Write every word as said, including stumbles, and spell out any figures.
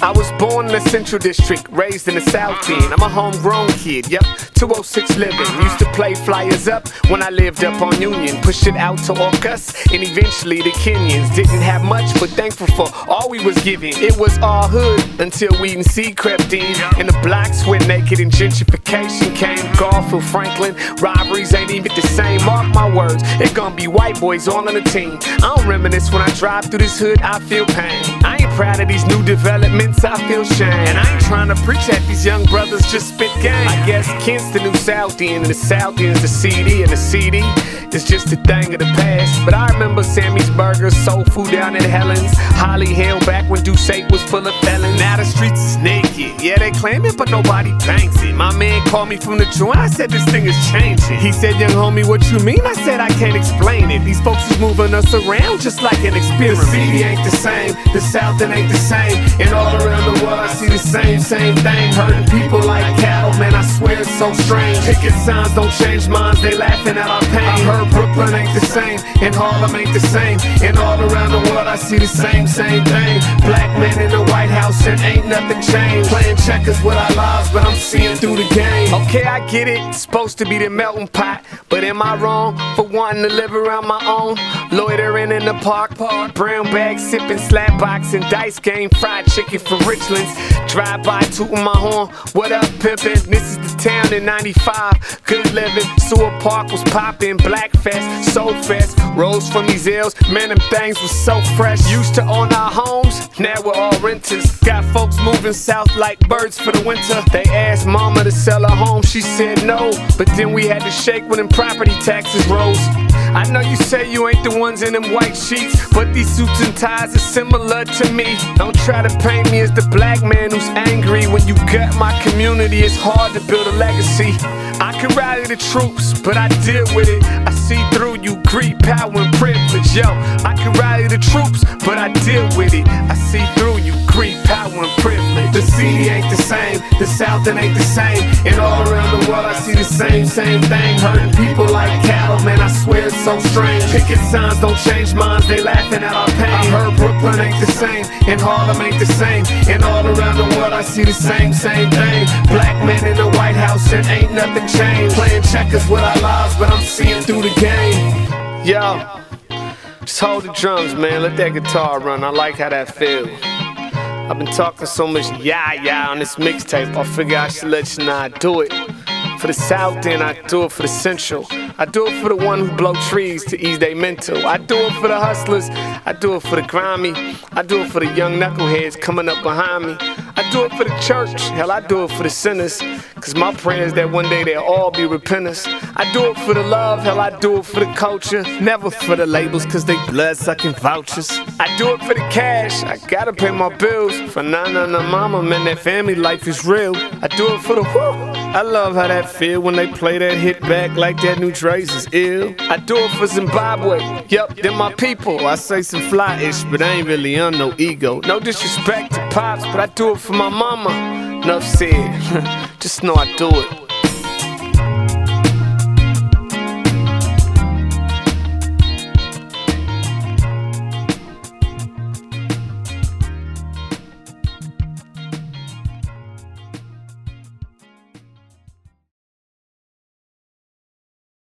I was born in the Central District, raised in the South End. I'm a homegrown kid, yep, two oh six living. Used to play flyers up when I lived up on Union. Pushed it out to Orcus and eventually the Kenyans. Didn't have much, but thankful for all we was given. It was all hood until Weed and Seed crept in. And the blocks went naked and gentrification came. Garfield, Franklin, robberies ain't even the same. Mark my words, it gonna be white boys all on the team. I don't reminisce when I drive through this hood, I feel pain. I ain't proud of these new developments, I feel shame. And I ain't trying to preach at these young brothers just spit game. I guess Kent's the new South End, and the South End's the C D, and the C D is just a thing of the past. But I remember Sammy's Burgers, soul food down at Helen's, Holly Hill back when Ducey was full of felons. Now the streets is naked, yeah they claim it, but nobody banks it. My man called me from the joint, I said this thing is changing. He said, young homie, what you mean? I said I can't explain it. These folks is moving us around just like an experiment. The city ain't the same, the South End ain't the same, and all around the world I see the same, same thing. Hurting people like cattle, man, I swear it's so strange. Picket signs don't change minds, they laughing at our pain. I heard Brooklyn ain't the same, and Harlem ain't the same, and all around the world I see the same, same thing. Black men in the White House and ain't nothing changed. Playing checkers with our lives, but I'm seeing through the game. Okay, I get it, it's supposed to be the melting pot, but am I wrong for wanting to live around my own? Loitering in the park, park, brown bag sipping, slap boxing, dice game, fried chicken for Richlands. Drive by tooting my horn, what up pimpin'? This is the town in ninety-five, good living. Sewer Park was poppin', Black Fest, Soul Fest, rose from these L's, man them things was so fresh. Used to own our homes, now we're all renters. Got folks moving south like birds for the winter. They asked mama to sell her home, she said no, but then we had to shake when them property taxes rose. I know you say you ain't the ones in them white sheets, but these suits and ties are similar to me. Don't try to paint me as the black man who's angry. When you gut my community, it's hard to build a legacy. I can rally the troops, but I deal with it. I see through you, greed, power, and privilege. Yo, I can rally the troops, but I deal with it. I see through you, greed, power, and privilege. The city ain't the same, the South End ain't the same, and all around the world I see the same, same thing. Hurting people like cattle, man, I swear it's so strange. Picket signs don't change minds, they laughing at our pain. I heard Brooklyn ain't the same, and Harlem ain't the same, and all around the world I see the same, same thing. Black men in the White House and ain't nothing changed. Playing checkers with our lives, but I'm seeing through the game. Yo, just hold the drums, man, let that guitar run, I like how that feels. I've been talking so much yah-yah on this mixtape, I figure I should let you know I do it. For the South End, I do it for the Central. I do it for the one who blow trees to ease their mental. I do it for the hustlers, I do it for the grimy. I do it for the young knuckleheads coming up behind me. I do it for the church, hell I do it for the sinners. Cause my prayer is that one day they'll all be repenters. I do it for the love, hell I do it for the culture. Never for the labels cause they blood sucking vouchers. I do it for the cash, I gotta pay my bills. For nana and mama, man, that family life is real. I do it for the whoo. I love how that feel when they play that hit back like that new Dre's is ill. I do it for Zimbabwe, yup, they're my people. I say some fly-ish, but I ain't really on no ego. No disrespect to Pops, but I do it for my mama. Enough said, just know I do it.